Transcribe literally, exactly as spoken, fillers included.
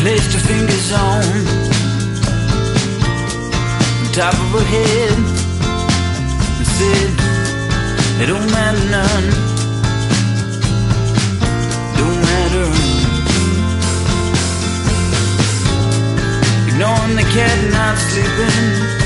placed her fingers on the top of her head and said, it don't matter none, don't matter. Ignoring the cat not sleeping,